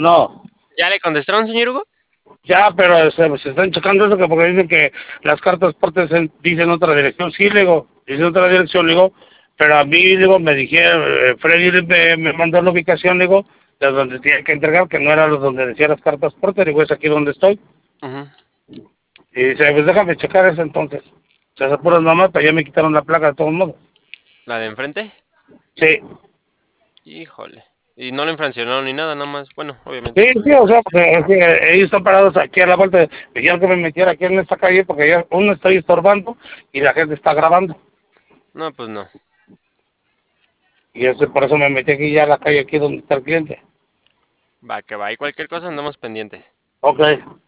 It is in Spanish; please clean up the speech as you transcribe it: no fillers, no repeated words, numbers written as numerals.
No, ¿Ya le contestaron, señor Hugo? ya, pero se están checando eso que porque dicen que las cartas portes dicen otra dirección. Sí, le digo, dicen otra dirección, le digo, pero a mí, le digo, me dijeron, Freddy me mandó la ubicación, le digo, de donde tenía que entregar, que no era los donde decía las cartas portes, digo, es aquí donde estoy. Ujú. Y dice, pues déjame checar eso entonces. Se hace puras mamás, pero ya me quitaron la placa de todos modos. ¿La de enfrente? Sí, Híjole. Y no le infraccionaron ni nada, nada más. Bueno, sí, obviamente, pues. sí, o sea, porque es que ellos están parados aquí a la vuelta. Me dijeron que me metiera aquí en esta calle porque ya uno estoy estorbando y la gente está grabando. No, pues no. Y por eso me metí aquí ya a la calle aquí donde está el cliente. Va, que va. Y cualquier cosa andamos pendientes. Ok.